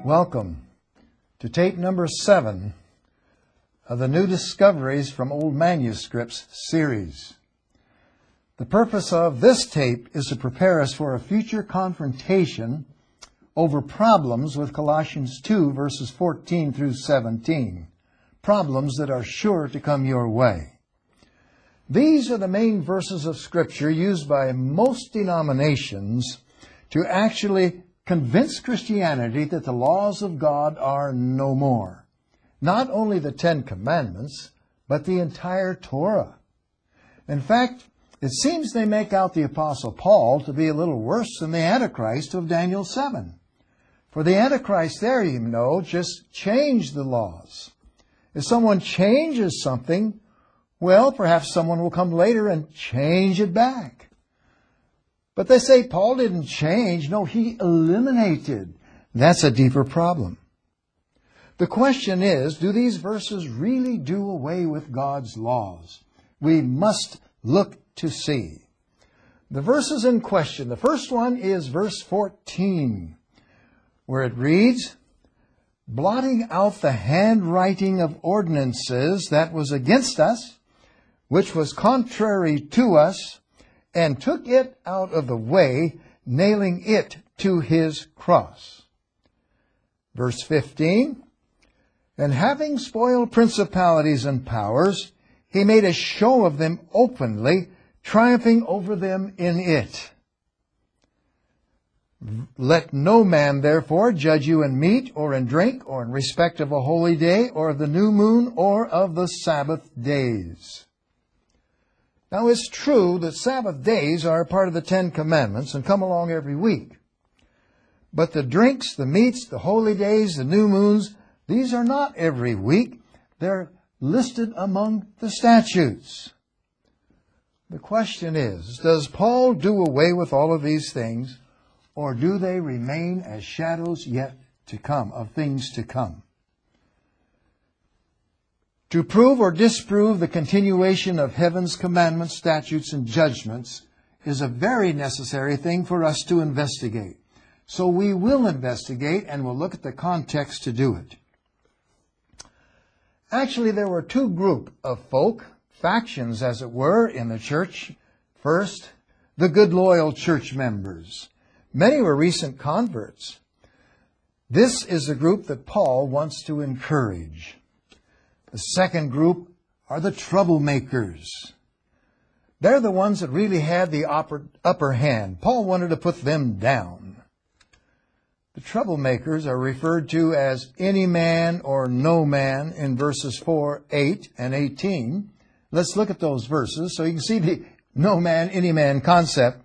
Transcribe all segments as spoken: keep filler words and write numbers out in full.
Welcome to tape number seven of the New Discoveries from Old Manuscripts series. The purpose of this tape is to prepare us for a future confrontation over problems with Colossians two, verses fourteen through seventeen. Problems that are sure to come your way. These are the main verses of Scripture used by most denominations to actually convince Christianity that the laws of God are no more. Not only the Ten Commandments, but the entire Torah. In fact, it seems they make out the Apostle Paul to be a little worse than the Antichrist of Daniel seven. For the Antichrist there, you know, just changed the laws. If someone changes something, well, perhaps someone will come later and change it back. But they say Paul didn't change. No, he eliminated. That's a deeper problem. The question is, do these verses really do away with God's laws? We must look to see. The verses in question, the first one is verse fourteen, where it reads, blotting out the handwriting of ordinances that was against us, which was contrary to us, and took it out of the way, nailing it to his cross. Verse fifteen, and having spoiled principalities and powers, he made a show of them openly, triumphing over them in it. Let no man therefore judge you in meat or in drink or in respect of a holy day or of the new moon or of the Sabbath days. Now, it's true that Sabbath days are a part of the Ten Commandments and come along every week. But the drinks, the meats, the holy days, the new moons, these are not every week. They're listed among the statutes. The question is, does Paul do away with all of these things, or do they remain as shadows yet to come, of things to come? To prove or disprove the continuation of heaven's commandments, statutes, and judgments is a very necessary thing for us to investigate. So we will investigate and we'll look at the context to do it. Actually, there were two groups of folk, factions as it were, in the church. First, the good loyal church members. Many were recent converts. This is the group that Paul wants to encourage. The second group are the troublemakers. They're the ones that really had the upper hand. Paul wanted to put them down. The troublemakers are referred to as any man or no man in verses four, eight, and eighteen. Let's look at those verses so you can see the no man, any man concept.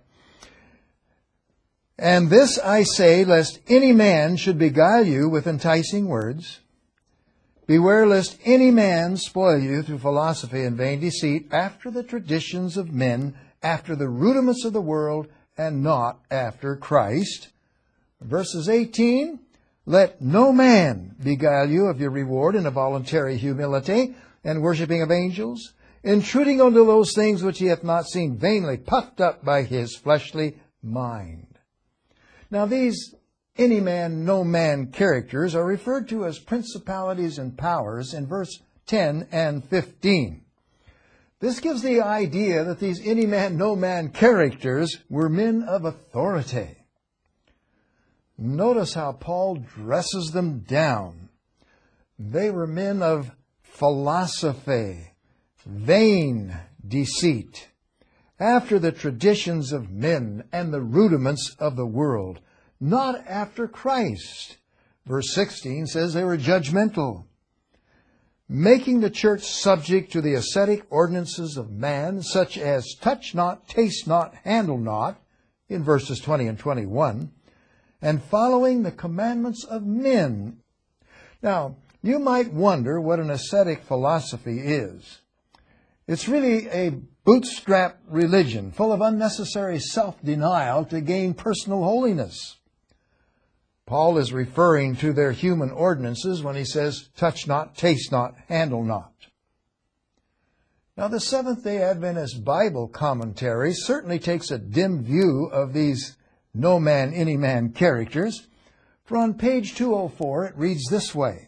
And this I say, lest any man should beguile you with enticing words. Beware lest any man spoil you through philosophy and vain deceit, after the traditions of men, after the rudiments of the world, and not after Christ. Verses eighteen, let no man beguile you of your reward in a voluntary humility and worshipping of angels, intruding unto those things which he hath not seen, vainly puffed up by his fleshly mind. Now these any man, no man characters are referred to as principalities and powers in verse ten and fifteen. This gives the idea that these any man, no man characters were men of authority. Notice how Paul dresses them down. They were men of philosophy, vain deceit, after the traditions of men and the rudiments of the world, not after Christ. Verse sixteen says they were judgmental, making the church subject to the ascetic ordinances of man, such as touch not, taste not, handle not, in verses twenty and twenty-one, and following the commandments of men. Now, you might wonder what an ascetic philosophy is. It's really a bootstrap religion full of unnecessary self-denial to gain personal holiness. Paul is referring to their human ordinances when he says, touch not, taste not, handle not. Now, the Seventh-day Adventist Bible commentary certainly takes a dim view of these no man, any man characters, For on page two oh four it reads this way: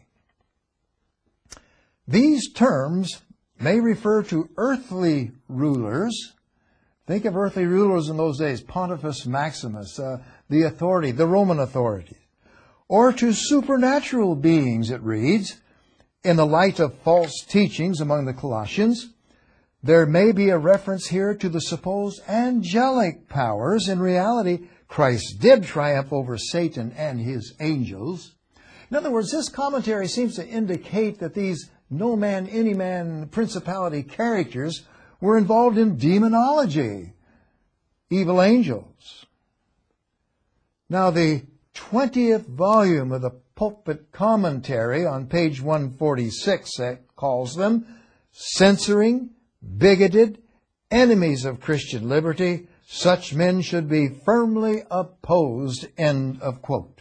these terms may refer to earthly rulers. Think of earthly rulers in those days, Pontifex Maximus, uh, the authority, the Roman authority. Or to supernatural beings, it reads, in the light of false teachings among the Colossians. There may be a reference here to the supposed angelic powers. In reality, Christ did triumph over Satan and his angels. In other words, this commentary seems to indicate that these no man, any man, principality characters were involved in demonology, evil angels. Now, the twentieth volume of the Pulpit Commentary on page one forty-six calls them censoring, bigoted, enemies of Christian liberty. Such men should be firmly opposed. End of quote.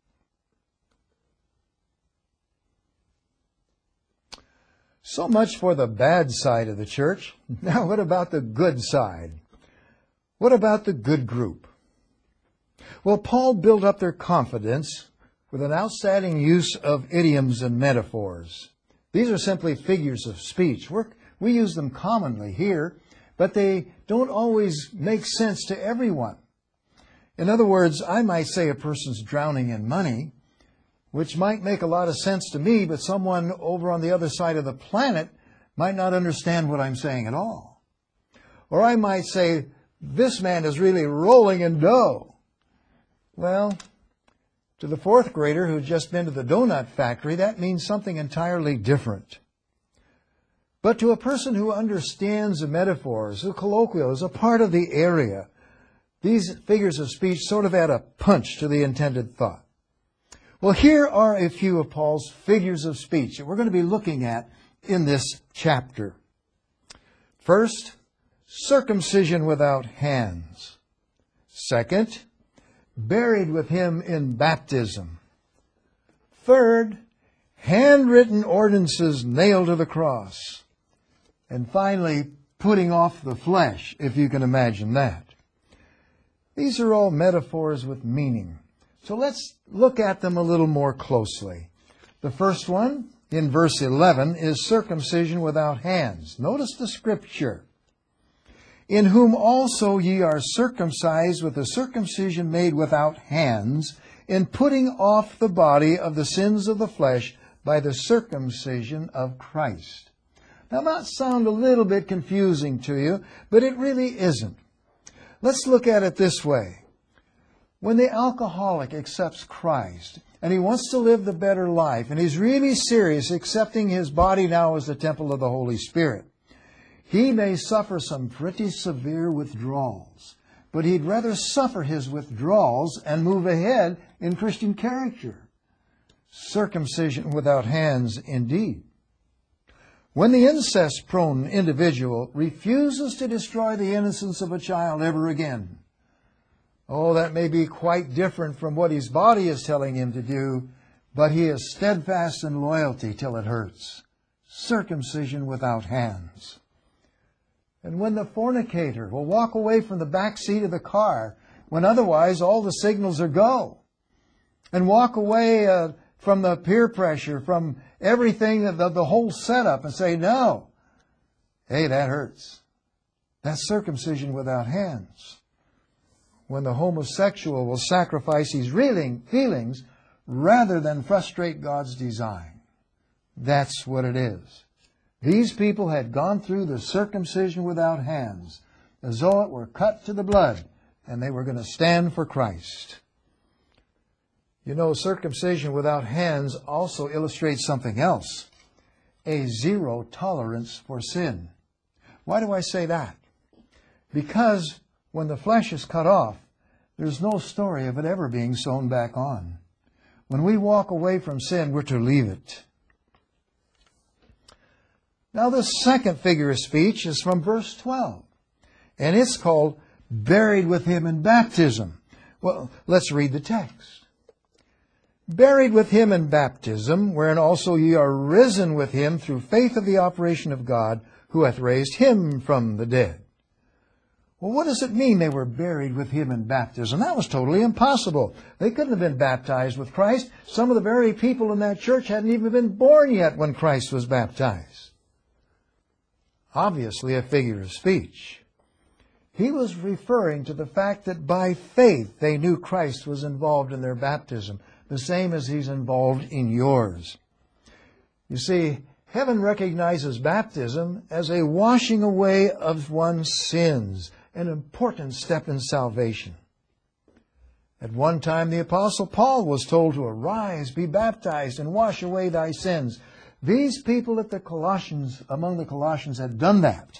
So much for the bad side of the church. Now what about the good side? What about the good group? Well, Paul built up their confidence with an outstanding use of idioms and metaphors. These are simply figures of speech. We're, we use them commonly here, but they don't always make sense to everyone. In other words, I might say a person's drowning in money, which might make a lot of sense to me, but someone over on the other side of the planet might not understand what I'm saying at all. Or I might say, this man is really rolling in dough. Well, to the fourth grader who's just been to the donut factory, that means something entirely different. But to a person who understands the metaphors, who colloquial, is a part of the area, these figures of speech sort of add a punch to the intended thought. Well, here are a few of Paul's figures of speech that we're going to be looking at in this chapter. First, circumcision without hands. Second, buried with him in baptism. Third, handwritten ordinances nailed to the cross. And finally, putting off the flesh, if you can imagine that. These are all metaphors with meaning. So let's look at them a little more closely. The first one, in verse eleven, is circumcision without hands. Notice the scripture. In whom also ye are circumcised with a circumcision made without hands, in putting off the body of the sins of the flesh by the circumcision of Christ. Now, that might sound a little bit confusing to you, but it really isn't. Let's look at it this way. When the alcoholic accepts Christ, and he wants to live the better life, and he's really serious, accepting his body now as the temple of the Holy Spirit, he may suffer some pretty severe withdrawals, but he'd rather suffer his withdrawals and move ahead in Christian character. Circumcision without hands indeed. When the incest-prone individual refuses to destroy the innocence of a child ever again, oh, that may be quite different from what his body is telling him to do, but he is steadfast in loyalty till it hurts. Circumcision without hands. And when the fornicator will walk away from the back seat of the car, when otherwise all the signals are go, and walk away uh, from the peer pressure, from everything, the, the whole setup, and say, no, hey, that hurts. That's circumcision without hands. When the homosexual will sacrifice his reeling feelings rather than frustrate God's design. That's what it is. These people had gone through the circumcision without hands, as though it were cut to the blood, and they were going to stand for Christ. You know, circumcision without hands also illustrates something else. A zero tolerance for sin. Why do I say that? Because when the flesh is cut off, there's no story of it ever being sewn back on. When we walk away from sin, we're to leave it. Now, the second figure of speech is from verse twelve. And it's called buried with him in baptism. Well, let's read the text. Buried with him in baptism, wherein also ye are risen with him through faith of the operation of God, who hath raised him from the dead. Well, what does it mean they were buried with him in baptism? That was totally impossible. They couldn't have been baptized with Christ. Some of the very people in that church hadn't even been born yet when Christ was baptized. Obviously a figure of speech. He was referring to the fact that by faith they knew Christ was involved in their baptism, the same as He's involved in yours. You see, heaven recognizes baptism as a washing away of one's sins, an important step in salvation. At one time, the Apostle Paul was told to arise, be baptized, and wash away thy sins. These people at the Colossians, among the Colossians, had done that.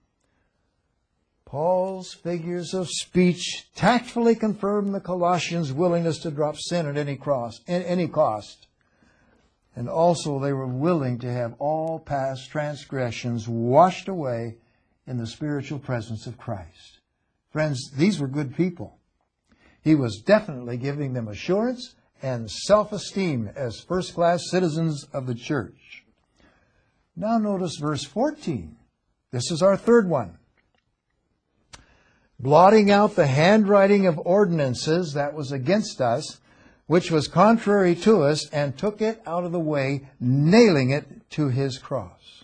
Paul's figures of speech tactfully confirmed the Colossians' willingness to drop sin at any cross, at any cost. And also they were willing to have all past transgressions washed away in the spiritual presence of Christ. Friends, these were good people. He was definitely giving them assurance and self-esteem as first-class citizens of the church. Now notice verse fourteen. This is our third one. Blotting out the handwriting of ordinances that was against us, which was contrary to us, and took it out of the way, nailing it to His cross.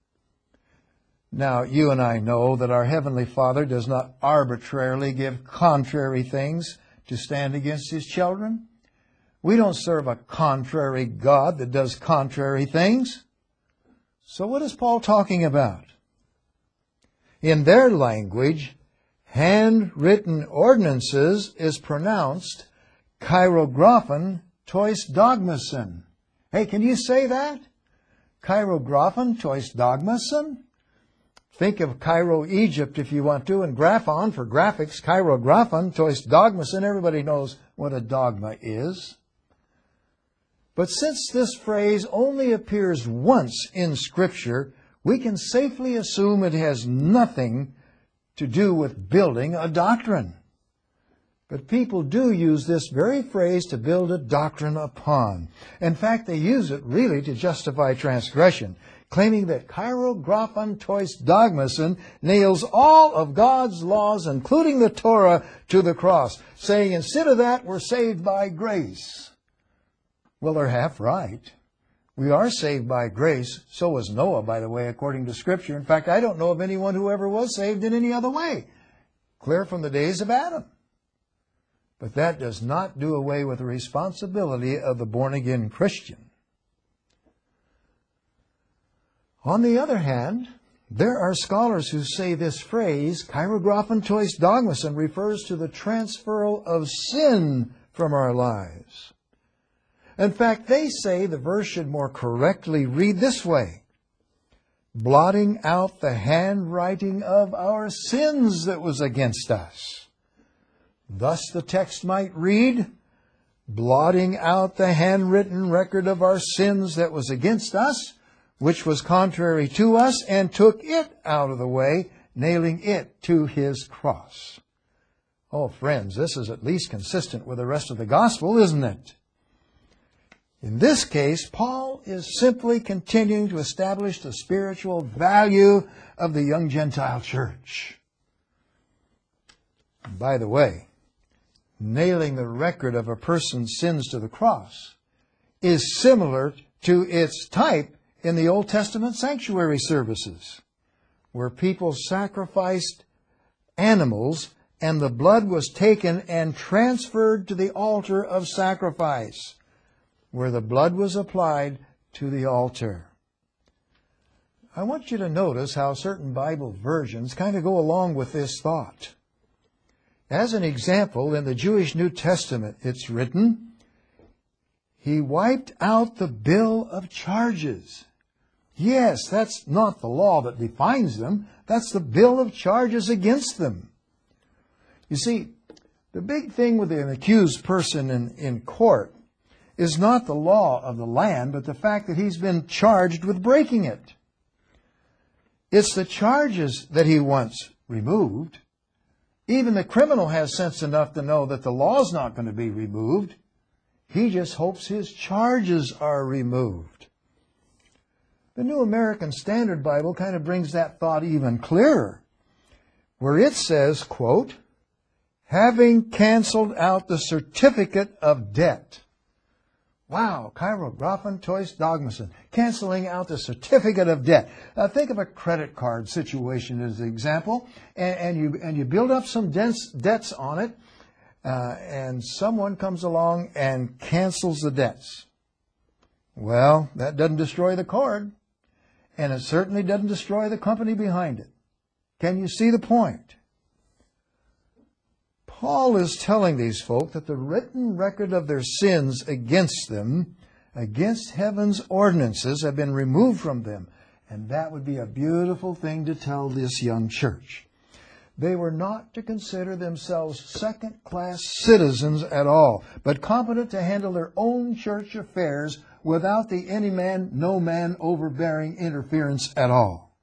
Now, you and I know that our Heavenly Father does not arbitrarily give contrary things to stand against His children. We don't serve a contrary God that does contrary things. So what is Paul talking about? In their language, handwritten ordinances is pronounced chirographen tois dogmason. Hey, can you say that? Chirographen tois dogmason? Think of Cairo, Egypt, if you want to, and graphon for graphics, chirographen tois dogmason. Everybody knows what a dogma is. But since this phrase only appears once in Scripture, we can safely assume it has nothing to do with building a doctrine. But people do use this very phrase to build a doctrine upon. In fact, they use it really to justify transgression, claiming that chirographen tois dogmason nails all of God's laws, including the Torah, to the cross, saying instead of that, we're saved by grace. Well, they're half right. We are saved by grace. So was Noah, by the way, according to Scripture. In fact, I don't know of anyone who ever was saved in any other way, clear from the days of Adam. But that does not do away with the responsibility of the born-again Christian. On the other hand, there are scholars who say this phrase, chirographen tois dogmason, refers to the transferal of sin from our lives. In fact, they say the verse should more correctly read this way: blotting out the handwriting of our sins that was against us. Thus the text might read, blotting out the handwritten record of our sins that was against us, which was contrary to us, and took it out of the way, nailing it to His cross. Oh, friends, this is at least consistent with the rest of the gospel, isn't it? In this case, Paul is simply continuing to establish the spiritual value of the young Gentile church. And by the way, nailing the record of a person's sins to the cross is similar to its type in the Old Testament sanctuary services, where people sacrificed animals and the blood was taken and transferred to the altar of sacrifice, where the blood was applied to the altar. I want you to notice how certain Bible versions kind of go along with this thought. As an example, in the Jewish New Testament, it's written, He wiped out the bill of charges. Yes, that's not the law that defines them. That's the bill of charges against them. You see, the big thing with an accused person in, in court is not the law of the land, but the fact that he's been charged with breaking it. It's the charges that he wants removed. Even the criminal has sense enough to know that the law's not going to be removed. He just hopes his charges are removed. The New American Standard Bible kind of brings that thought even clearer, where it says, quote, having canceled out the certificate of debt. Wow, Cairo Graphen Toys Dogmason, canceling out the certificate of debt. Now think of a credit card situation as an example, and, and you and you build up some debts, debts on it, uh, and someone comes along and cancels the debts. Well, that doesn't destroy the card, and it certainly doesn't destroy the company behind it. Can you see the point? Paul is telling these folk that the written record of their sins against them, against heaven's ordinances, have been removed from them. And that would be a beautiful thing to tell this young church. They were not to consider themselves second-class citizens at all, but competent to handle their own church affairs without the any man, no man overbearing interference at all.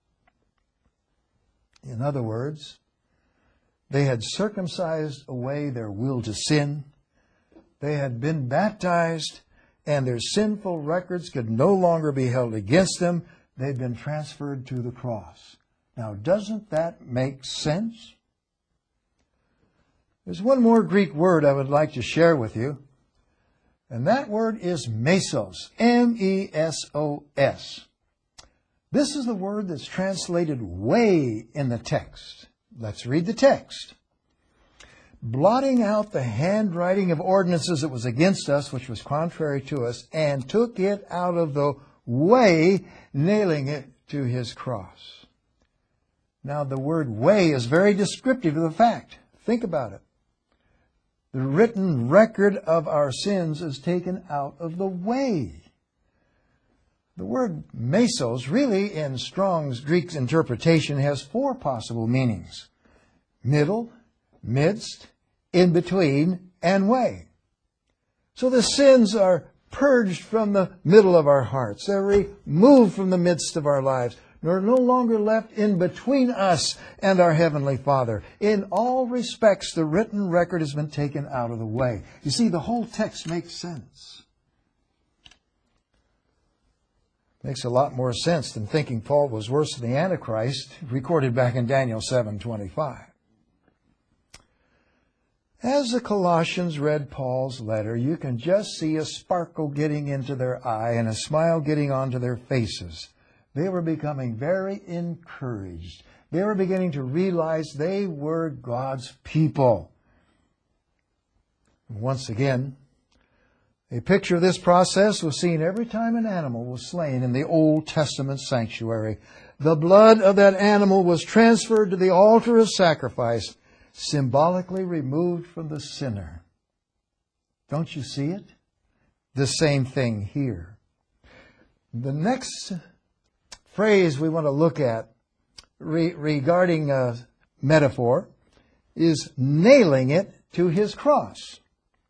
In other words, they had circumcised away their will to sin. They had been baptized, and their sinful records could no longer be held against them. They'd been transferred to the cross. Now, doesn't that make sense? There's one more Greek word I would like to share with you, and that word is mesos, M E S O S. This is the word that's translated way in the text. Let's read the text. Blotting out the handwriting of ordinances that was against us, which was contrary to us, and took it out of the way, nailing it to his cross. Now, the word way is very descriptive of the fact. Think about it. The written record of our sins is taken out of the way. The word mesos, really in Strong's Greek interpretation, has four possible meanings: middle, midst, in between, and way. So the sins are purged from the middle of our hearts. They're removed from the midst of our lives. They're no longer left in between us and our Heavenly Father. In all respects, the written record has been taken out of the way. You see, the whole text makes sense. Makes a lot more sense than thinking Paul was worse than the Antichrist, recorded back in Daniel seven twenty-five. As the Colossians read Paul's letter, you can just see a sparkle getting into their eye and a smile getting onto their faces. They were becoming very encouraged. They were beginning to realize they were God's people. Once again, a picture of this process was seen every time an animal was slain in the Old Testament sanctuary. The blood of that animal was transferred to the altar of sacrifice, symbolically removed from the sinner. Don't you see it? The same thing here. The next phrase we want to look at re- regarding a metaphor is nailing it to his cross.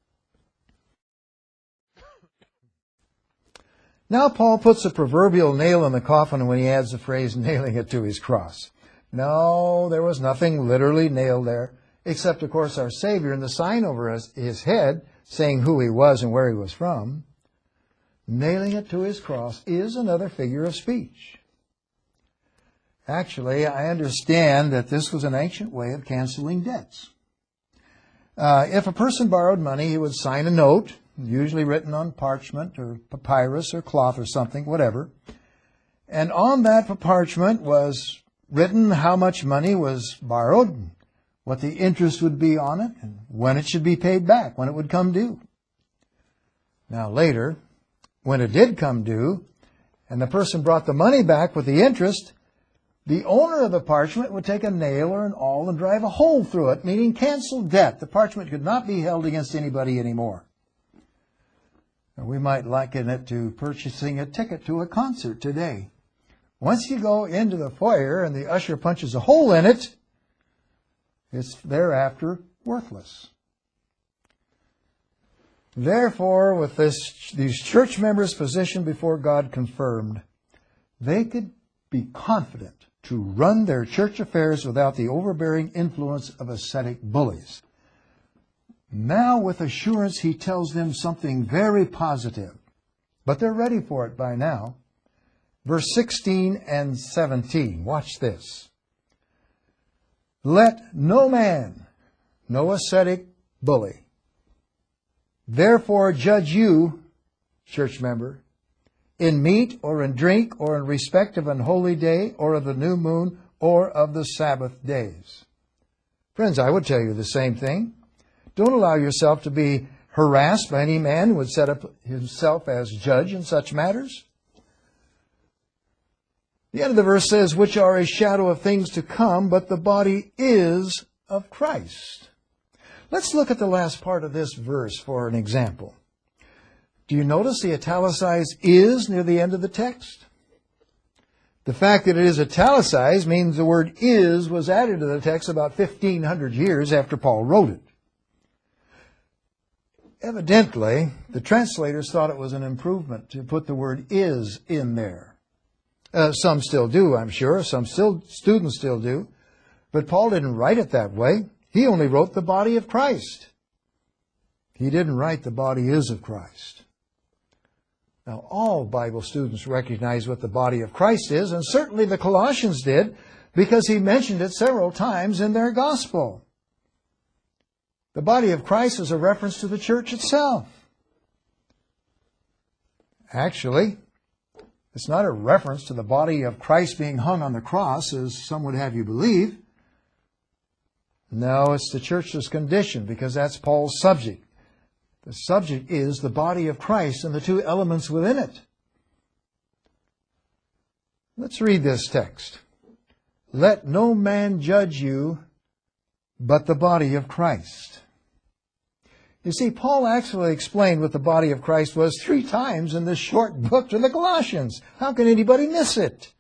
Now Paul puts a proverbial nail in the coffin when he adds the phrase nailing it to his cross. No, there was nothing literally nailed there, except, of course, our Savior and the sign over his, his head saying who he was and where he was from. Nailing it to his cross is another figure of speech. Actually, I understand that this was an ancient way of canceling debts. Uh, if a person borrowed money, he would sign a note, usually written on parchment or papyrus or cloth or something, whatever. And on that parchment was written how much money was borrowed, what the interest would be on it, and when it should be paid back, when it would come due. Now later, when it did come due, and the person brought the money back with the interest, the owner of the parchment would take a nail or an awl and drive a hole through it, meaning cancel debt. The parchment could not be held against anybody anymore. We might liken it to purchasing a ticket to a concert today. Once you go into the foyer and the usher punches a hole in it, it's thereafter worthless. Therefore, with this, these church members' position before God confirmed, they could be confident to run their church affairs without the overbearing influence of ascetic bullies. Now, with assurance, he tells them something very positive. But they're ready for it by now. Verse sixteen and seventeen. Watch this. Let no man, no ascetic bully, therefore judge you, church member, in meat or in drink or in respect of an holy day or of the new moon or of the Sabbath days. Friends, I would tell you the same thing. Don't allow yourself to be harassed by any man who would set up himself as judge in such matters. The end of the verse says, which are a shadow of things to come, but the body is of Christ. Let's look at the last part of this verse for an example. Do you notice the italicized is near the end of the text? The fact that it is italicized means the word is was added to the text about fifteen hundred years after Paul wrote it. Evidently, the translators thought it was an improvement to put the word is in there. Uh, some still do, I'm sure. Some still students still do. But Paul didn't write it that way. He only wrote the body of Christ. He didn't write the body is of Christ. Now, all Bible students recognize what the body of Christ is, and certainly the Colossians did, because he mentioned it several times in their gospel. The body of Christ is a reference to the church itself. Actually, it's not a reference to the body of Christ being hung on the cross, as some would have you believe. No, it's the church's condition, because that's Paul's subject. The subject is the body of Christ and the two elements within it. Let's read this text. Let no man judge you but the body of Christ. You see, Paul actually explained what the body of Christ was three times in this short book to the Colossians. How can anybody miss it?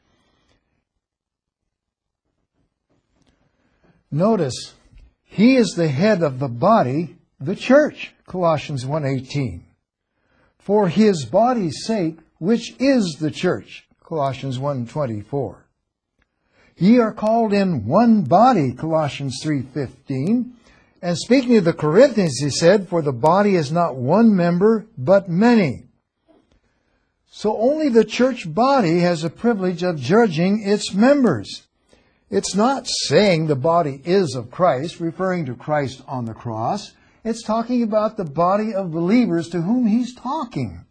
Notice, he is the head of the body, the church, Colossians one eighteen. For his body's sake, which is the church, Colossians one twenty-four. Ye are called in one body, Colossians three fifteen. And speaking of the Corinthians, he said, for the body is not one member, but many. So only the church body has the privilege of judging its members. It's not saying the body is of Christ, referring to Christ on the cross. It's talking about the body of believers to whom he's talking.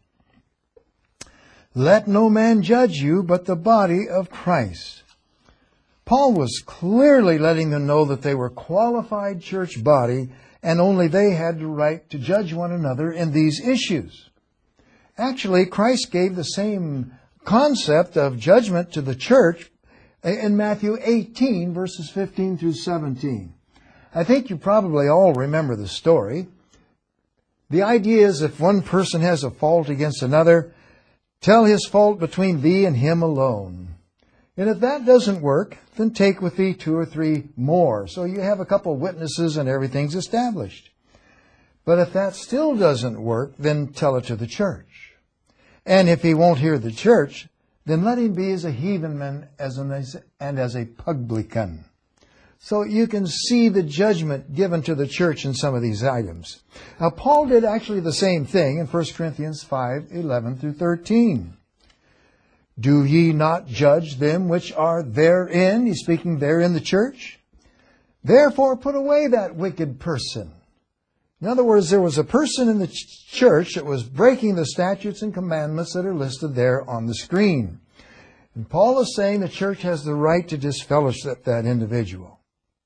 Let no man judge you, but the body of Christ. Paul was clearly letting them know that they were qualified church body, and only they had the right to judge one another in these issues. Actually, Christ gave the same concept of judgment to the church in Matthew eighteen, verses fifteen through seventeen. I think you probably all remember the story. The idea is if one person has a fault against another, tell his fault between thee and him alone. And if that doesn't work, then take with thee two or three more. So you have a couple of witnesses and everything's established. But if that still doesn't work, then tell it to the church. And if he won't hear the church, then let him be as a heathen as an, and as a publican. So you can see the judgment given to the church in some of these items. Now, Paul did actually the same thing in First Corinthians five, eleven through thirteen. Do ye not judge them which are therein? He's speaking there in the church. Therefore put away that wicked person. In other words, there was a person in the ch- church that was breaking the statutes and commandments that are listed there on the screen. And Paul is saying the church has the right to disfellowship that individual.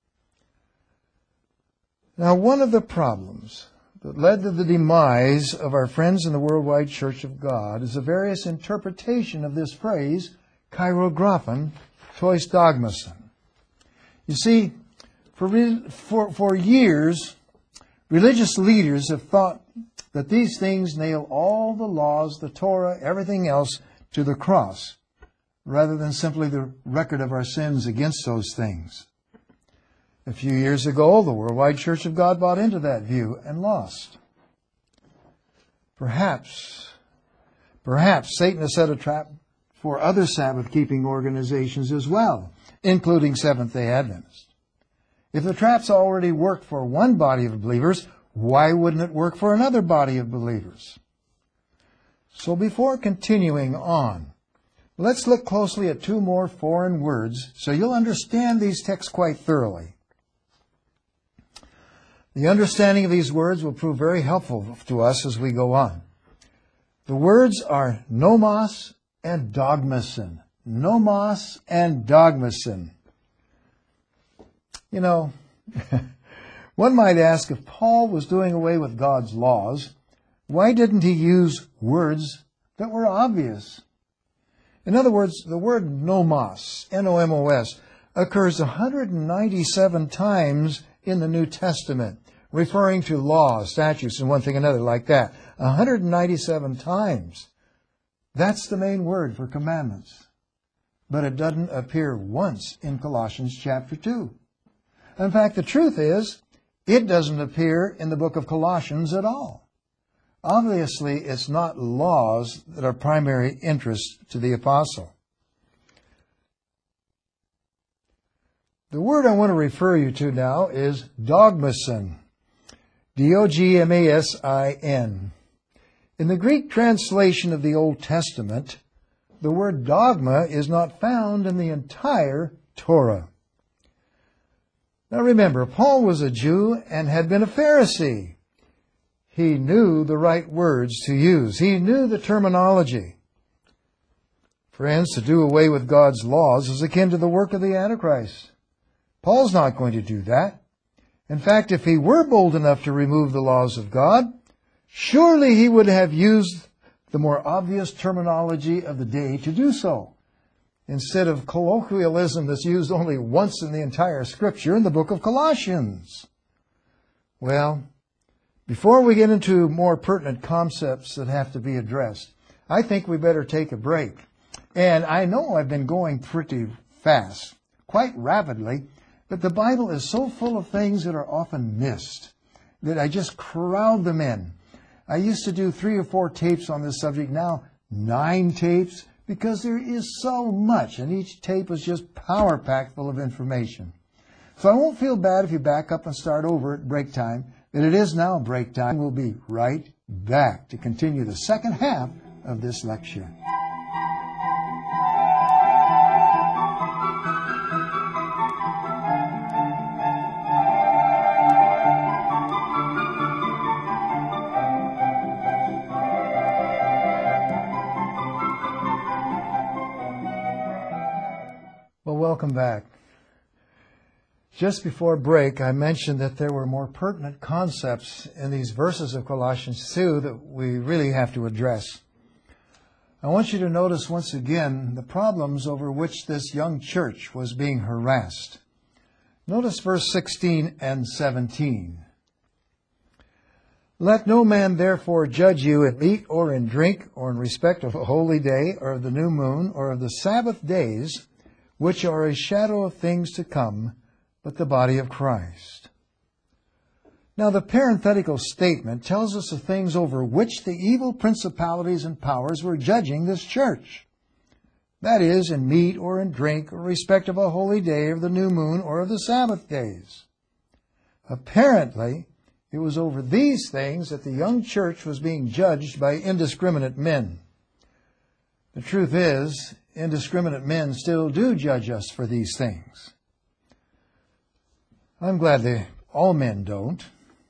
Now, one of the problems that led to the demise of our friends in the Worldwide Church of God is the various interpretation of this phrase, kairographen tois dogmason. You see, for, re- for, for years, religious leaders have thought that these things nail all the laws, the Torah, everything else to the cross, rather than simply the record of our sins against those things. A few years ago, the Worldwide Church of God bought into that view and lost. Perhaps, perhaps Satan has set a trap for other Sabbath-keeping organizations as well, including Seventh-day Adventists. If the traps already work for one body of believers, why wouldn't it work for another body of believers? So before continuing on, let's look closely at two more foreign words so you'll understand these texts quite thoroughly. The understanding of these words will prove very helpful to us as we go on. The words are nomos and dogmason. Nomos and dogmason. You know, one might ask, if Paul was doing away with God's laws, why didn't he use words that were obvious? In other words, the word nomos, N O M O S, occurs one hundred ninety-seven times in the New Testament, referring to laws, statutes, and one thing another like that. one hundred ninety-seven times. That's the main word for commandments. But it doesn't appear once in Colossians chapter two. In fact, the truth is, it doesn't appear in the book of Colossians at all. Obviously, it's not laws that are primary interest to the apostle. The word I want to refer you to now is dogmason. D O G M A S I N. In the Greek translation of the Old Testament, the word dogma is not found in the entire Torah. Now remember, Paul was a Jew and had been a Pharisee. He knew the right words to use. He knew the terminology. Friends, to do away with God's laws is akin to the work of the Antichrist. Paul's not going to do that. In fact, if he were bold enough to remove the laws of God, surely he would have used the more obvious terminology of the day to do so, instead of colloquialism that's used only once in the entire Scripture in the book of Colossians. Well, before we get into more pertinent concepts that have to be addressed, I think we better take a break. And I know I've been going pretty fast, quite rapidly, but the Bible is so full of things that are often missed that I just crowd them in. I used to do three or four tapes on this subject, now nine tapes, because there is so much, and each tape is just power-packed full of information. So I won't feel bad if you back up and start over at break time, but it is now break time. We'll be right back to continue the second half of this lecture. Well, welcome back. Just before break, I mentioned that there were more pertinent concepts in these verses of Colossians two that we really have to address. I want you to notice once again the problems over which this young church was being harassed. Notice verse sixteen and seventeen. Let no man therefore judge you in meat or in drink or in respect of a holy day or of the new moon or of the Sabbath days, which are a shadow of things to come, but the body of Christ. Now the parenthetical statement tells us the things over which the evil principalities and powers were judging this church. That is, in meat or in drink, or respect of a holy day, or the new moon, or of the Sabbath days. Apparently, it was over these things that the young church was being judged by indiscriminate men. The truth is, indiscriminate men still do judge us for these things. I'm glad that all men don't.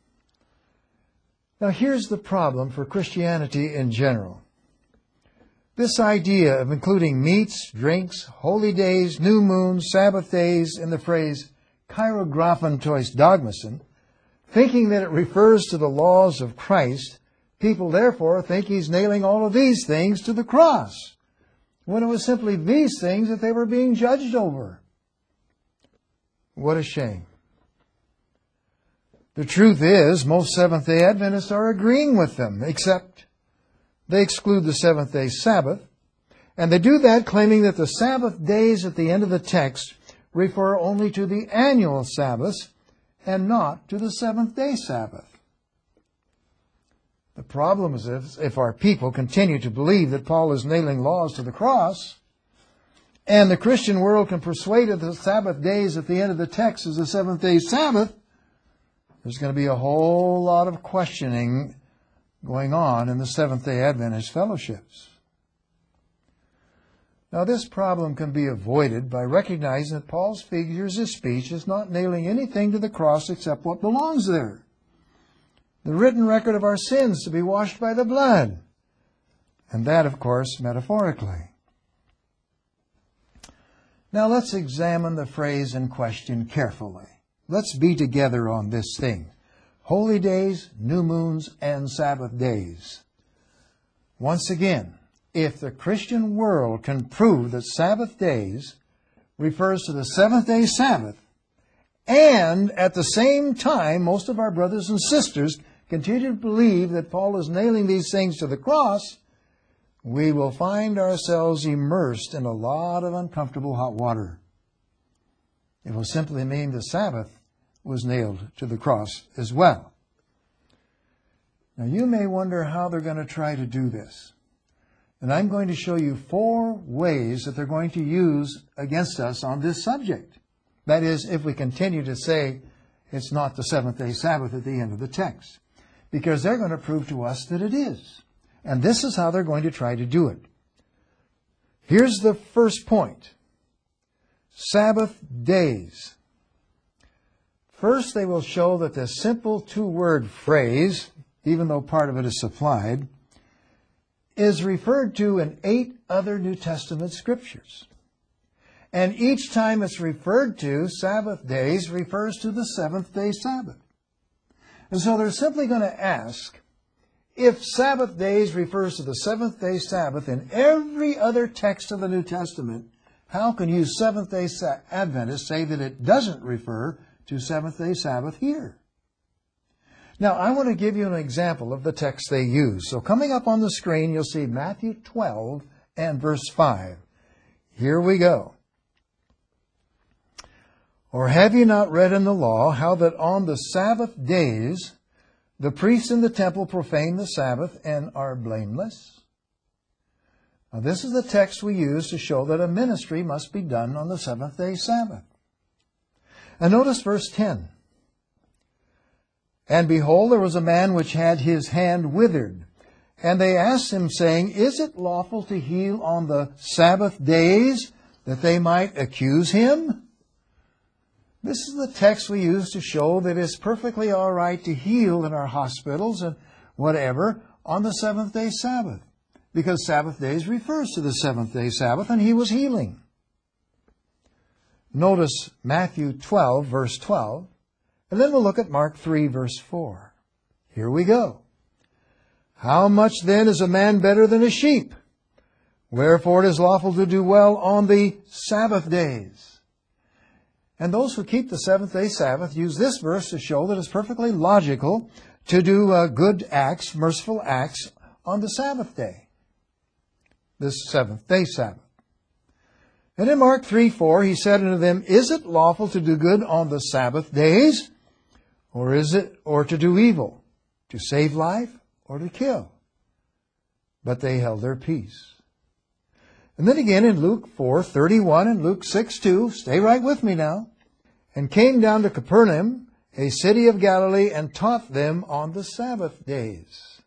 Now here's the problem for Christianity in general. This idea of including meats, drinks, holy days, new moons, Sabbath days, in the phrase kairographantois dogmason, thinking that it refers to the laws of Christ, people therefore think he's nailing all of these things to the cross, when it was simply these things that they were being judged over. What a shame. The truth is, most Seventh-day Adventists are agreeing with them, except they exclude the seventh-day Sabbath, and they do that claiming that the Sabbath days at the end of the text refer only to the annual Sabbaths and not to the seventh-day Sabbath. The problem is if, if our people continue to believe that Paul is nailing laws to the cross, and the Christian world can persuade that the Sabbath days at the end of the text is the seventh-day Sabbath, there's going to be a whole lot of questioning going on in the Seventh-day Adventist fellowships. Now, this problem can be avoided by recognizing that Paul's figures of speech is not nailing anything to the cross except what belongs there. the written record of our sins to be washed by the blood. And that, of course, metaphorically. Now let's examine the phrase in question carefully. Let's be together on this thing. Holy days, new moons, and Sabbath days. Once again, if the Christian world can prove that Sabbath days refers to the seventh day Sabbath, and at the same time most of our brothers and sisters continue to believe that Paul is nailing these things to the cross, we will find ourselves immersed in a lot of uncomfortable hot water. It will simply mean the Sabbath was nailed to the cross as well. Now you may wonder how they're going to try to do this. And I'm going to show you four ways that they're going to use against us on this subject. That is, if we continue to say it's not the seventh day Sabbath at the end of the text. Because they're going to prove to us that it is. And this is how they're going to try to do it. Here's the first point. Sabbath days. First, they will show that the simple two-word phrase, even though part of it is supplied, is referred to in eight other New Testament scriptures. And each time it's referred to, Sabbath days refers to the seventh day Sabbath. And so they're simply going to ask, if Sabbath days refers to the seventh day Sabbath in every other text of the New Testament, how can you Seventh-day Adventists say that it doesn't refer to seventh day Sabbath here? Now, I want to give you an example of the text they use. So coming up on the screen, you'll see Matthew twelve and verse five. Here we go. Or have you not read in the law how that on the Sabbath days the priests in the temple profane the Sabbath and are blameless? Now, this is the text we use to show that a ministry must be done on the seventh day Sabbath. And notice verse ten. And behold, there was a man which had his hand withered. And they asked him, saying, Is it lawful to heal on the Sabbath days, that they might accuse him? This is the text we use to show that it's perfectly all right to heal in our hospitals and whatever on the seventh day Sabbath. Because Sabbath days refers to the seventh day Sabbath, and he was healing. Notice Matthew twelve, verse twelve. And then we'll look at Mark three, verse four. Here we go. How much then is a man better than a sheep? Wherefore it is lawful to do well on the Sabbath days. And those who keep the seventh day Sabbath use this verse to show that it's perfectly logical to do uh, good acts, merciful acts on the Sabbath day. This seventh day Sabbath. And in Mark three, four, he said unto them, Is it lawful to do good on the Sabbath days? Or is it, or to do evil? To save life or to kill? But they held their peace. And then again in Luke four, thirty-one and Luke six, two, stay right with me now. And came down to Capernaum, a city of Galilee, and taught them on the Sabbath days.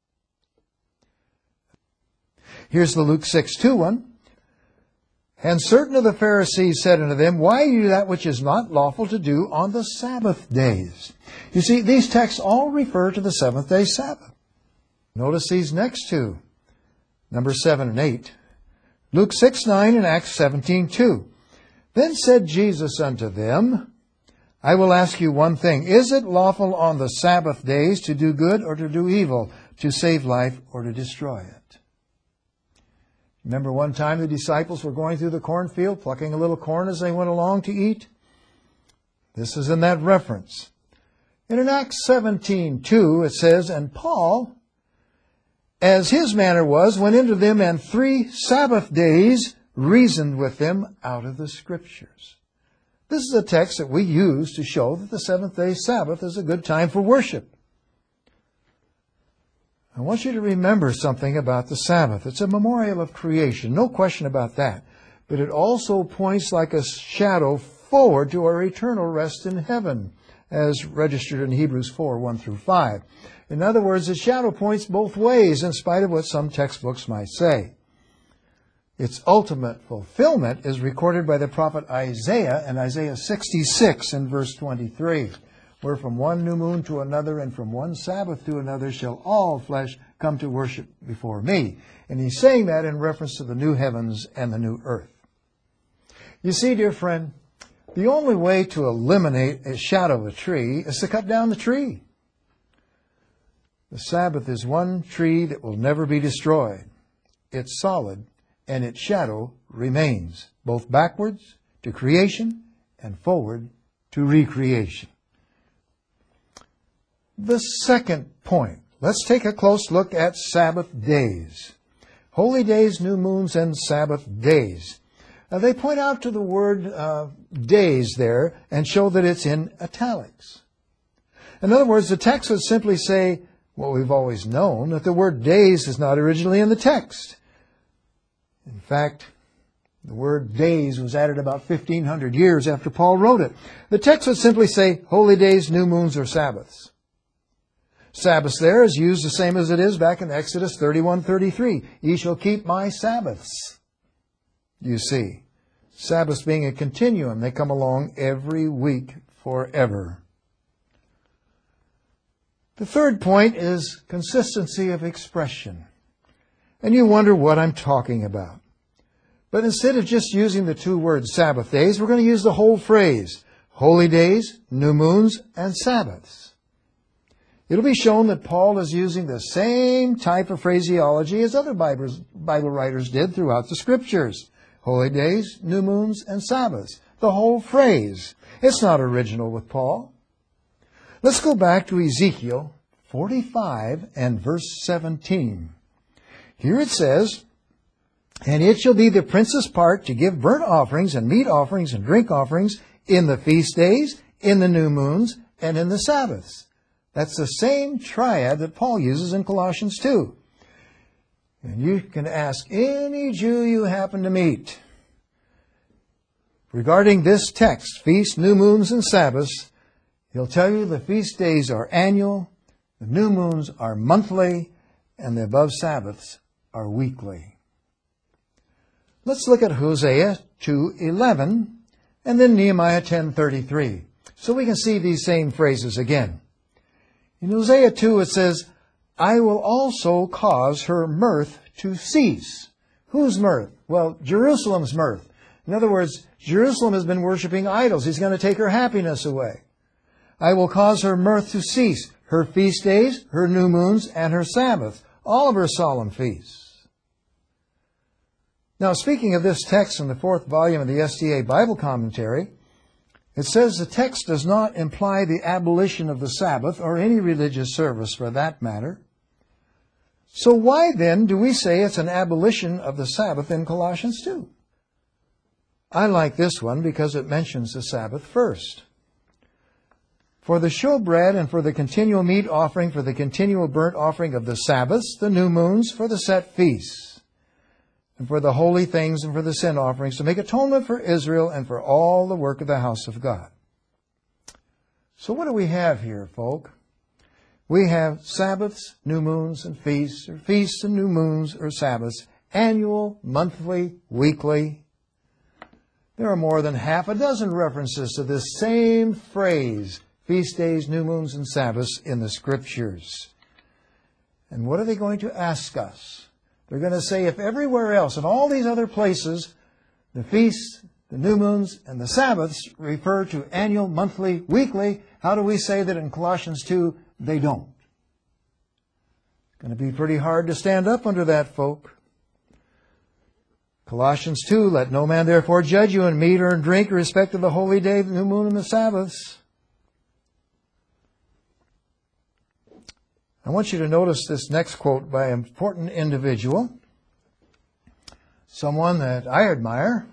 Here's the Luke six, two one. And certain of the Pharisees said unto them, Why do that which is not lawful to do on the Sabbath days? You see, these texts all refer to the seventh day Sabbath. Notice these next two, number seven and eight. Luke six, nine and Acts seventeen, two. Then said Jesus unto them, I will ask you one thing. Is it lawful on the Sabbath days to do good or to do evil, to save life or to destroy it? Remember one time the disciples were going through the cornfield, plucking a little corn as they went along to eat? This is in that reference. And in Acts seventeen, two, it says, And Paul, as his manner was, went into them, and three Sabbath days reasoned with them out of the Scriptures. This is a text that we use to show that the seventh day Sabbath is a good time for worship. I want you to remember something about the Sabbath. It's a memorial of creation, no question about that. But it also points like a shadow forward to our eternal rest in heaven, as registered in Hebrews four, one through five. In other words, the shadow points both ways, in spite of what some textbooks might say. Its ultimate fulfillment is recorded by the prophet Isaiah in Isaiah sixty-six and verse twenty-three, where from one new moon to another and from one Sabbath to another shall all flesh come to worship before me. And he's saying that in reference to the new heavens and the new earth. You see, dear friend, the only way to eliminate a shadow of a tree is to cut down the tree. The Sabbath is one tree that will never be destroyed. It's solid, and its shadow remains, both backwards to creation and forward to recreation. The second point. Let's take a close look at Sabbath days. Holy days, new moons, and Sabbath days. Now, they point out to the word uh, days there and show that it's in italics. In other words, the text would simply say what we've always known, that the word days is not originally in the text. In fact, the word days was added about fifteen hundred years after Paul wrote it. The text would simply say holy days, new moons, or Sabbaths. Sabbaths there is used the same as it is back in Exodus thirty-one thirty-three. Ye shall keep my Sabbaths. You see, Sabbaths being a continuum, they come along every week forever. The third point is consistency of expression. And you wonder what I'm talking about. But instead of just using the two words Sabbath days, we're going to use the whole phrase, holy days, new moons, and Sabbaths. It'll be shown that Paul is using the same type of phraseology as other Bible writers did throughout the Scriptures. Holy days, new moons, and Sabbaths. The whole phrase. It's not original with Paul. Let's go back to Ezekiel forty-five and verse seventeen. Here it says, and it shall be the prince's part to give burnt offerings and meat offerings and drink offerings in the feast days, in the new moons, and in the Sabbaths. That's the same triad that Paul uses in Colossians two. And you can ask any Jew you happen to meet regarding this text, feast, new moons, and Sabbaths. He'll tell you the feast days are annual, the new moons are monthly, and the above Sabbaths are weekly. Let's look at Hosea two eleven and then Nehemiah ten thirty-three, so we can see these same phrases again. In Hosea two it says, I will also cause her mirth to cease. Whose mirth? Well, Jerusalem's mirth. In other words, Jerusalem has been worshiping idols. He's going to take her happiness away. I will cause her mirth to cease, her feast days, her new moons, and her Sabbath, all of her solemn feasts. Now, speaking of this text in the fourth volume of the S D A Bible Commentary, it says the text does not imply the abolition of the Sabbath or any religious service for that matter. So why then do we say it's an abolition of the Sabbath in Colossians two? I like this one because it mentions the Sabbath first. For the showbread and for the continual meat offering, for the continual burnt offering of the Sabbaths, the new moons, for the set feasts, and for the holy things and for the sin offerings, to make atonement for Israel and for all the work of the house of God. So what do we have here, folk? We have Sabbaths, new moons, and feasts, or feasts and new moons, or Sabbaths, annual, monthly, weekly. There are more than half a dozen references to this same phrase, feast days, new moons, and Sabbaths, in the Scriptures. And what are they going to ask us? They're going to say, if everywhere else, in all these other places, the feasts, the new moons, and the Sabbaths refer to annual, monthly, weekly, how do we say that in Colossians two they don't? It's going to be pretty hard to stand up under that, folk. Colossians two, let no man therefore judge you in meat or in drink in respect of the holy day, the new moon, and the Sabbaths. I want you to notice this next quote by an important individual, someone that I admire.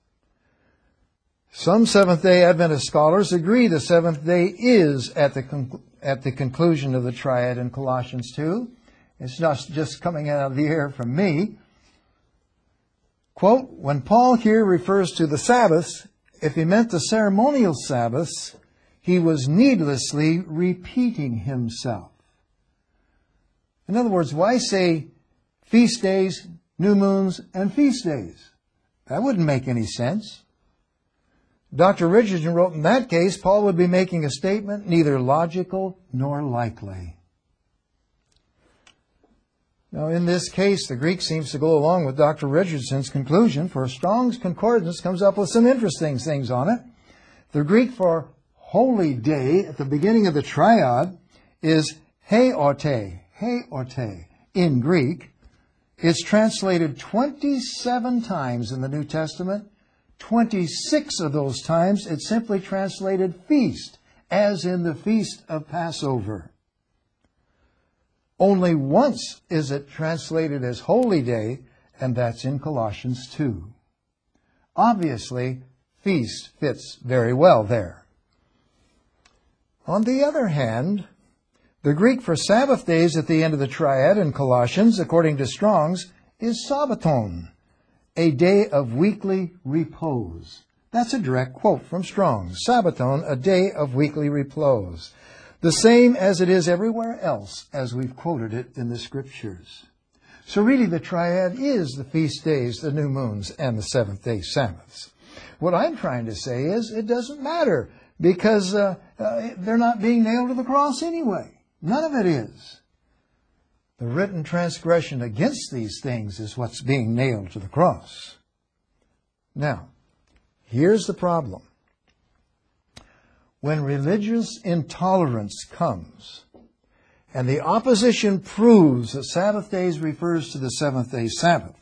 Some Seventh-day Adventist scholars agree the seventh day is at the con- at the conclusion of the triad in Colossians two. It's not just coming out of the air from me. Quote, when Paul here refers to the Sabbaths, if he meant the ceremonial Sabbaths, he was needlessly repeating himself. In other words, why say feast days, new moons, and feast days? That wouldn't make any sense. Doctor Richardson wrote, in that case, Paul would be making a statement neither logical nor likely. Now, in this case, the Greek seems to go along with Doctor Richardson's conclusion, for Strong's Concordance comes up with some interesting things on it. The Greek for holy day at the beginning of the triad is heote, heote in Greek. It's translated twenty-seven times in the New Testament. twenty-six of those times it's simply translated feast, as in the Feast of Passover. Only once is it translated as holy day, and that's in Colossians two. Obviously, feast fits very well there. On the other hand, the Greek for Sabbath days at the end of the triad in Colossians, according to Strong's, is Sabbaton, a day of weekly repose. That's a direct quote from Strong's. Sabbaton, a day of weekly repose. The same as it is everywhere else as we've quoted it in the Scriptures. So really the triad is the feast days, the new moons, and the seventh day Sabbaths. What I'm trying to say is it doesn't matter because uh, uh, they're not being nailed to the cross anyway. None of it is. The written transgression against these things is what's being nailed to the cross. Now, here's the problem. When religious intolerance comes, and the opposition proves that Sabbath days refers to the seventh day Sabbath,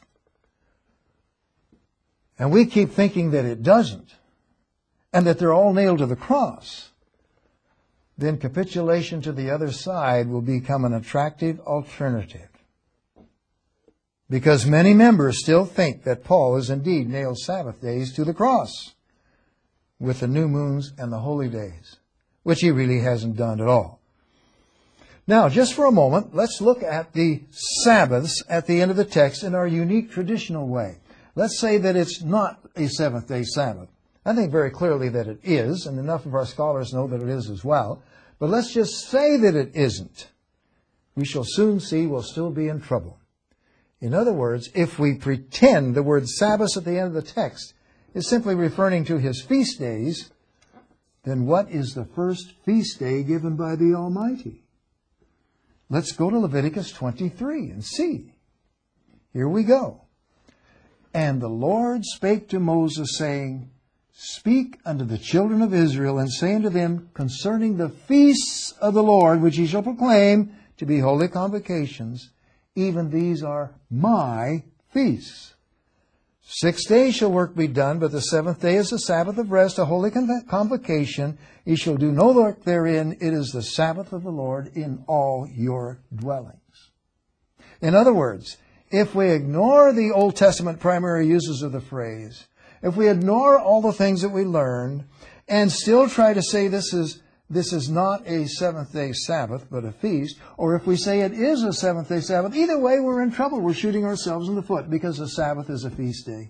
and we keep thinking that it doesn't, and that they're all nailed to the cross, then capitulation to the other side will become an attractive alternative. Because many members still think that Paul has indeed nailed Sabbath days to the cross with the new moons and the holy days, which he really hasn't done at all. Now, just for a moment, let's look at the Sabbaths at the end of the text in our unique traditional way. Let's say that it's not a seventh day Sabbath. I think very clearly that it is, and enough of our scholars know that it is as well. But let's just say that it isn't. We shall soon see we'll still be in trouble. In other words, if we pretend the word Sabbath at the end of the text is simply referring to his feast days, then what is the first feast day given by the Almighty? Let's go to Leviticus twenty-three and see. Here we go. And the Lord spake to Moses, saying, Speak unto the children of Israel, and say unto them concerning the feasts of the Lord, which ye shall proclaim to be holy convocations, even these are my feasts. Six days shall work be done, but the seventh day is the Sabbath of rest, a holy convocation. Ye shall do no work therein. It is the Sabbath of the Lord in all your dwellings. In other words, if we ignore the Old Testament primary uses of the phrase, if we ignore all the things that we learned and still try to say this is this is not a seventh-day Sabbath, but a feast, or if we say it is a seventh-day Sabbath, either way we're in trouble. We're shooting ourselves in the foot because the Sabbath is a feast day.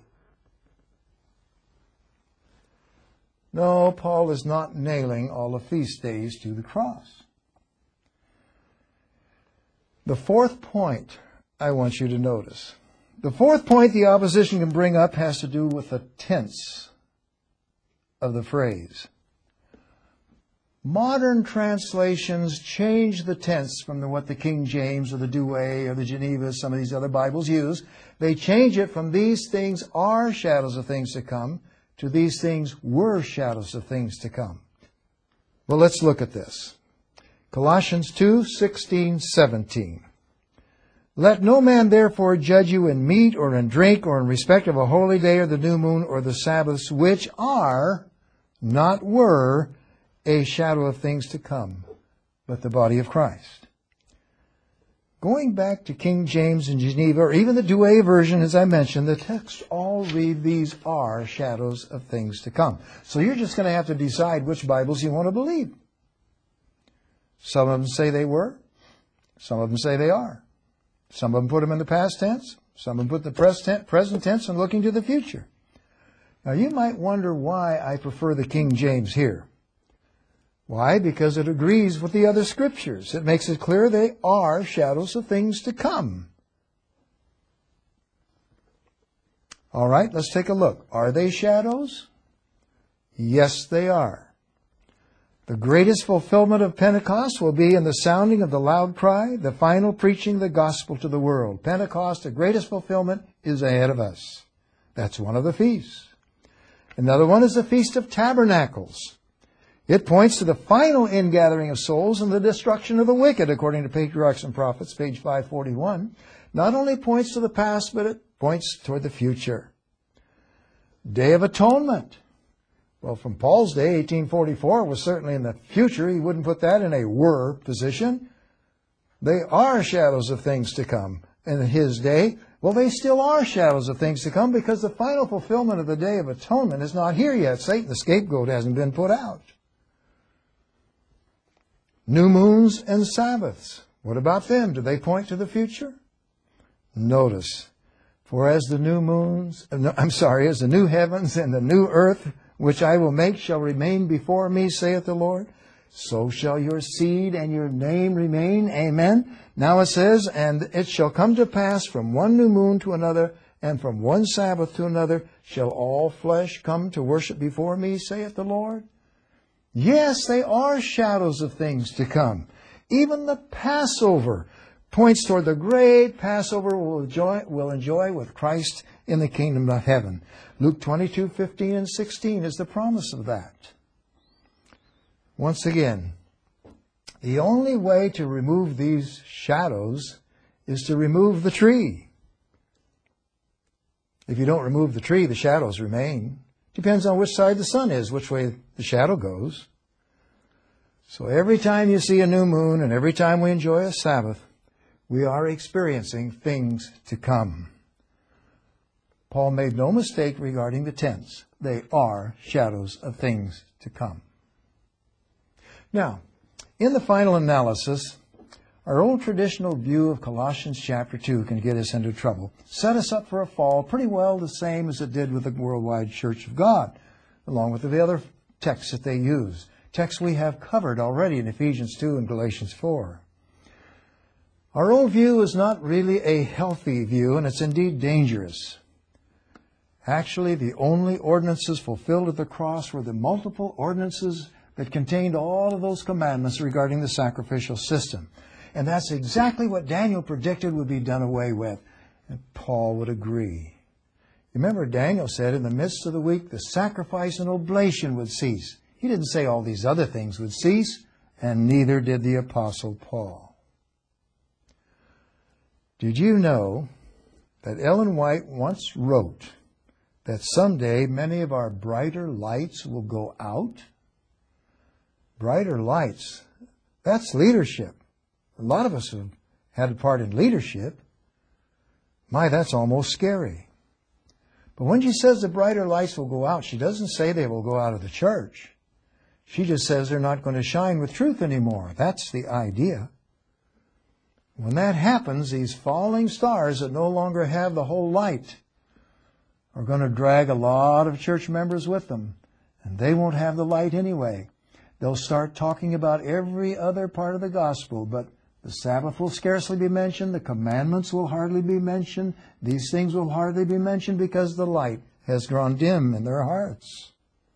No, Paul is not nailing all the feast days to the cross. The fourth point I want you to notice. The fourth point the opposition can bring up has to do with the tense of the phrase. Modern translations change the tense from the, what the King James or the Douay or the Geneva, some of these other Bibles use. They change it from these things are shadows of things to come to these things were shadows of things to come. Well, let's look at this. Colossians two, sixteen, seventeen. Let no man therefore judge you in meat or in drink or in respect of a holy day or the new moon or the Sabbaths, which are, not were, a shadow of things to come, but the body of Christ. Going back to King James and Geneva, or even the Douay version, as I mentioned, the texts all read these are shadows of things to come. So you're just going to have to decide which Bibles you want to believe. Some of them say they were. Some of them say they are. Some of them put them in the past tense. Some of them put the present tense and looking to the future. Now you might wonder why I prefer the King James here. Why? Because it agrees with the other scriptures. It makes it clear they are shadows of things to come. All right, let's take a look. Are they shadows? Yes, they are. The greatest fulfillment of Pentecost will be in the sounding of the loud cry, the final preaching of the gospel to the world. Pentecost, the greatest fulfillment, is ahead of us. That's one of the feasts. Another one is the Feast of Tabernacles. It points to the final ingathering of souls and the destruction of the wicked, according to Patriarchs and Prophets, page five forty-one. Not only points to the past, but it points toward the future. Day of Atonement. Well, from Paul's day, eighteen forty-four, was certainly in the future. He wouldn't put that in a were position. They are shadows of things to come. In his day, well, they still are shadows of things to come because the final fulfillment of the Day of Atonement is not here yet. Satan, the scapegoat, hasn't been put out. New moons and Sabbaths. What about them? Do they point to the future? Notice, for as the new moons, I'm sorry, as the new heavens and the new earth, which I will make, shall remain before me, saith the Lord, so shall your seed and your name remain. Amen. Now it says, and it shall come to pass from one new moon to another, and from one Sabbath to another, shall all flesh come to worship before me, saith the Lord. Yes, they are shadows of things to come. Even the Passover points toward the great Passover we'll enjoy, we'll enjoy with Christ in the kingdom of heaven. Luke twenty-two, fifteen and sixteen is the promise of that. Once again, the only way to remove these shadows is to remove the tree. If you don't remove the tree, the shadows remain. Depends on which side the sun is, which way the shadow goes. So every time you see a new moon and every time we enjoy a Sabbath, we are experiencing things to come. Paul made no mistake regarding the tense. They are shadows of things to come. Now, in the final analysis, our old traditional view of Colossians chapter two can get us into trouble. Set us up for a fall pretty well the same as it did with the Worldwide Church of God, along with the other texts that they use. Texts we have covered already in Ephesians two and Galatians four. Our old view is not really a healthy view, and it's indeed dangerous. Actually, the only ordinances fulfilled at the cross were the multiple ordinances that contained all of those commandments regarding the sacrificial system. And that's exactly what Daniel predicted would be done away with. And Paul would agree. Remember, Daniel said in the midst of the week, the sacrifice and oblation would cease. He didn't say all these other things would cease, and neither did the Apostle Paul. Did you know that Ellen White once wrote that someday many of our brighter lights will go out? Brighter lights. That's leadership. A lot of us have had a part in leadership. My, that's almost scary. But when she says the brighter lights will go out, she doesn't say they will go out of the church. She just says they're not going to shine with truth anymore. That's the idea. When that happens, these falling stars that no longer have the whole light are going to drag a lot of church members with them. And they won't have the light anyway. They'll start talking about every other part of the gospel, but the Sabbath will scarcely be mentioned. The commandments will hardly be mentioned. These things will hardly be mentioned because the light has grown dim in their hearts.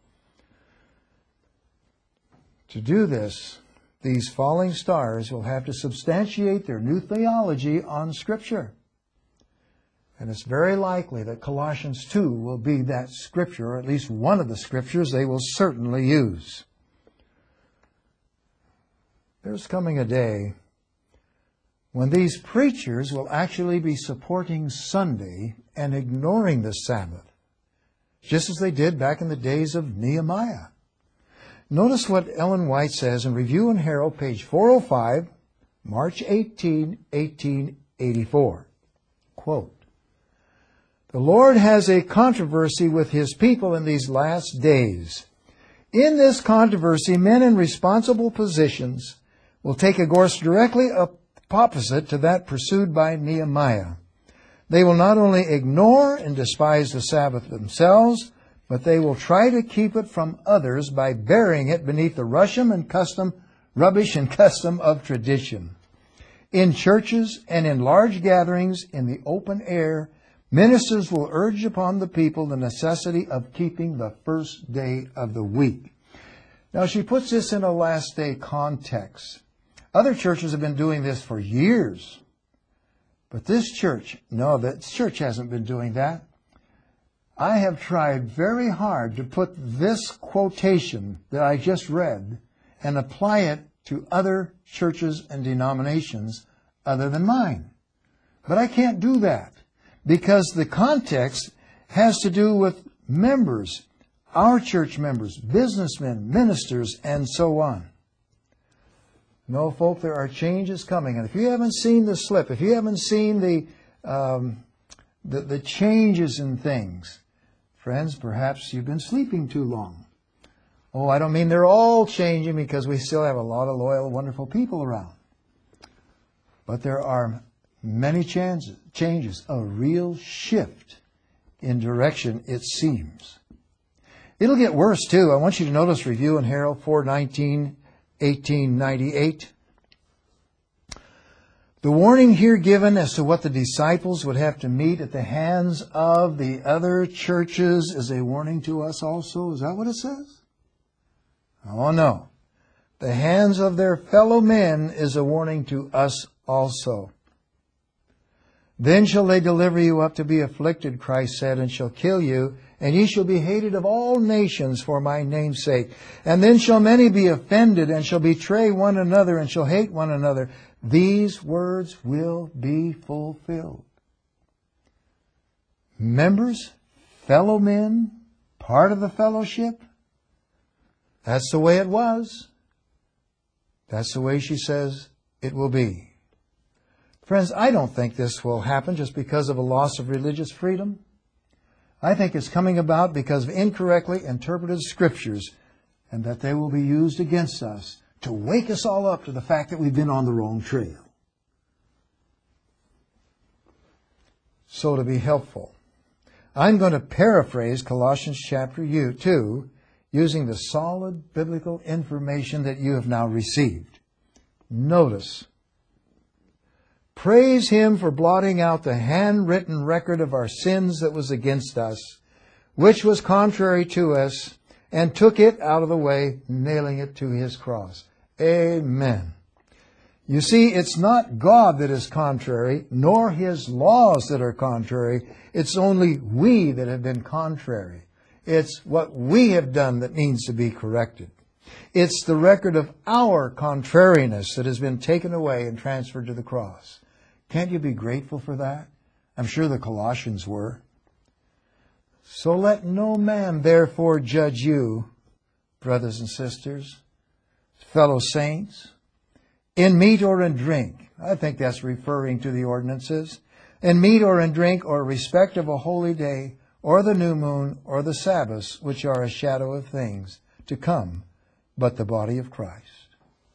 To do this, these falling stars will have to substantiate their new theology on Scripture. And it's very likely that Colossians two will be that Scripture, or at least one of the Scriptures they will certainly use. There's coming a day when these preachers will actually be supporting Sunday and ignoring the Sabbath, just as they did back in the days of Nehemiah. Notice what Ellen White says in Review and Herald, page four oh five, March eighteenth, eighteen eighty-four. Quote, "The Lord has a controversy with His people in these last days. In this controversy, men in responsible positions will take a course directly opposite to that pursued by Nehemiah. They will not only ignore and despise the Sabbath themselves, but they will try to keep it from others by burying it beneath the rushum and custom, rubbish and custom of tradition. In churches and in large gatherings in the open air, Ministers will urge upon the people the necessity of keeping the first day of the week. Now, she puts this in a last day context. Other churches have been doing this for years. But this church, no, this church hasn't been doing that. I have tried very hard to put this quotation that I just read and apply it to other churches and denominations other than mine. But I can't do that because the context has to do with members, our church members, businessmen, ministers, and so on. No, folk, there are changes coming. And if you haven't seen the slip, if you haven't seen the, um, the, the changes in things, friends, perhaps you've been sleeping too long. Oh, I don't mean they're all changing because we still have a lot of loyal, wonderful people around. But there are many chances, changes, a real shift in direction, it seems. It'll get worse, too. I want you to notice Review and Herald four nineteen, eighteen ninety-eight. The warning here given as to what the disciples would have to meet at the hands of the other churches is a warning to us also. Is that what it says? Oh, no. The hands of their fellow men is a warning to us also. Then shall they deliver you up to be afflicted, Christ said, and shall kill you, and ye shall be hated of all nations for my name's sake. And then shall many be offended, and shall betray one another, and shall hate one another. These words will be fulfilled. Members, fellow men, part of the fellowship, that's the way it was. That's the way she says it will be. Friends, I don't think this will happen just because of a loss of religious freedom. I think it's coming about because of incorrectly interpreted scriptures and that they will be used against us to wake us all up to the fact that we've been on the wrong trail. So to be helpful, I'm going to paraphrase Colossians chapter two using the solid biblical information that you have now received. Notice, praise Him for blotting out the handwritten record of our sins that was against us, which was contrary to us, and took it out of the way, nailing it to His cross. Amen. You see, it's not God that is contrary, nor His laws that are contrary. It's only we that have been contrary. It's what we have done that needs to be corrected. It's the record of our contrariness that has been taken away and transferred to the cross. Can't you be grateful for that? I'm sure the Colossians were. So let no man therefore judge you, brothers and sisters, fellow saints, in meat or in drink. I think that's referring to the ordinances. In meat or in drink or respect of a holy day, or the new moon, or the Sabbaths, which are a shadow of things to come, but the body of Christ.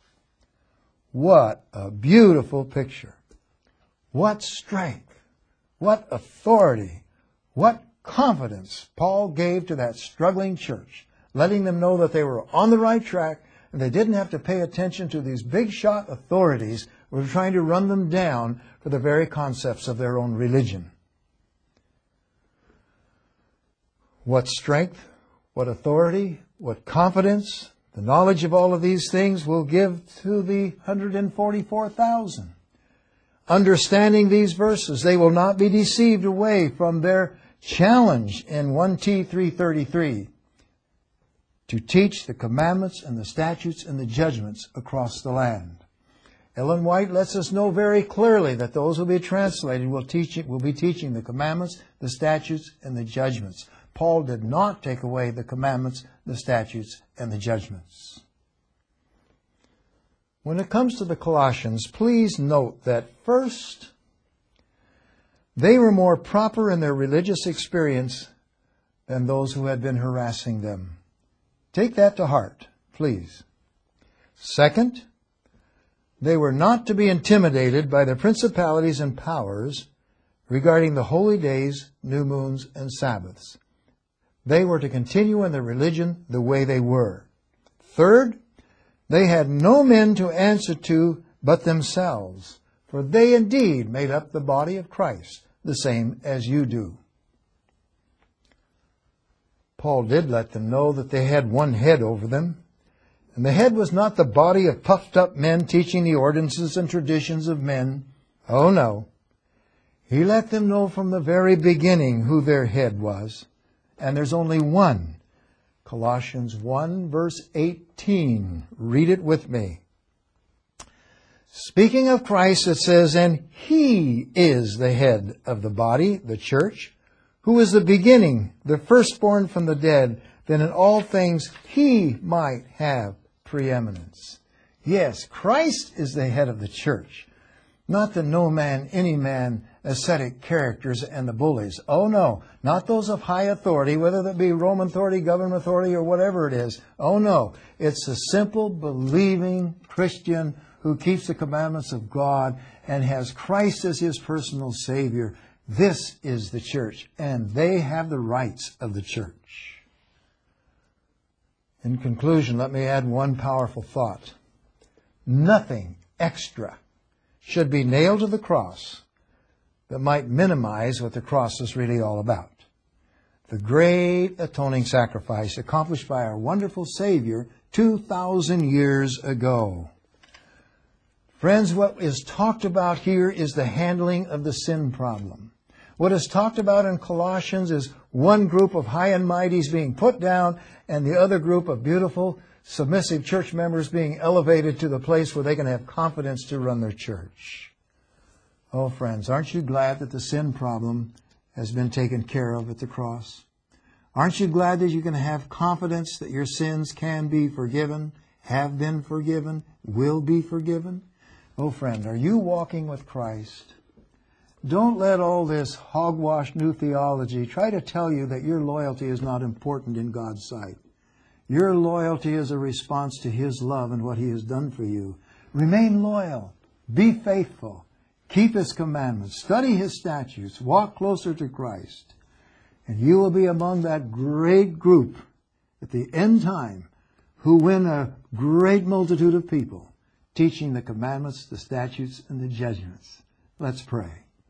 What a beautiful picture. What strength, what authority, what confidence Paul gave to that struggling church, letting them know that they were on the right track and they didn't have to pay attention to these big shot authorities who were trying to run them down for the very concepts of their own religion. What strength, what authority, what confidence, the knowledge of all of these things will give to the one hundred forty-four thousand. Understanding these verses, they will not be deceived away from their challenge in First Timothy three thirty-three to teach the commandments and the statutes and the judgments across the land. Ellen White lets us know very clearly that those who will be translated will teach it, will be teaching the commandments, the statutes, and the judgments. Paul did not take away the commandments, the statutes, and the judgments. When it comes to the Colossians, please note that first, they were more proper in their religious experience than those who had been harassing them. Take that to heart, please. Second, they were not to be intimidated by the principalities and powers regarding the holy days, new moons, and Sabbaths. They were to continue in their religion the way they were. Third, they had no men to answer to but themselves, for they indeed made up the body of Christ, the same as you do. Paul did let them know that they had one head over them. And the head was not the body of puffed up men teaching the ordinances and traditions of men. Oh no. He let them know from the very beginning who their head was. And there's only one. Colossians one verse eighteen. Read it with me. Speaking of Christ, it says, and He is the head of the body, the church, who is the beginning, the firstborn from the dead, that in all things He might have preeminence. Yes, Christ is the head of the church, not the no man, any man, ascetic characters and the bullies. Oh no, not those of high authority, whether that be Roman authority, government authority, or whatever it is. Oh no, it's the simple, believing Christian who keeps the commandments of God and has Christ as his personal Savior. This is the church, and they have the rights of the church. In conclusion, let me add one powerful thought. Nothing extra should be nailed to the cross that might minimize what the cross is really all about. The great atoning sacrifice accomplished by our wonderful Savior two thousand years ago. Friends, what is talked about here is the handling of the sin problem. What is talked about in Colossians is one group of high and mighties being put down and the other group of beautiful, submissive church members being elevated to the place where they can have confidence to run their church. Oh, friends, aren't you glad that the sin problem has been taken care of at the cross? Aren't you glad that you can have confidence that your sins can be forgiven, have been forgiven, will be forgiven? Oh, friend, are you walking with Christ? Don't let all this hogwash new theology try to tell you that your loyalty is not important in God's sight. Your loyalty is a response to His love and what He has done for you. Remain loyal. Be faithful. Keep His commandments. Study His statutes. Walk closer to Christ. And you will be among that great group at the end time who win a great multitude of people teaching the commandments, the statutes, and the judgments. Let's pray.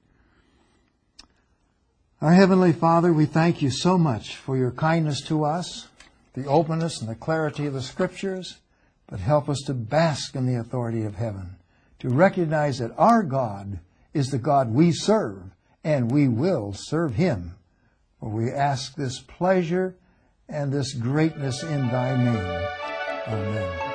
Our Heavenly Father, we thank You so much for Your kindness to us, the openness and the clarity of the Scriptures, but help us to bask in the authority of heaven, to recognize that our God is the God we serve, and we will serve Him. For we ask this pleasure and this greatness in Thy name. Amen.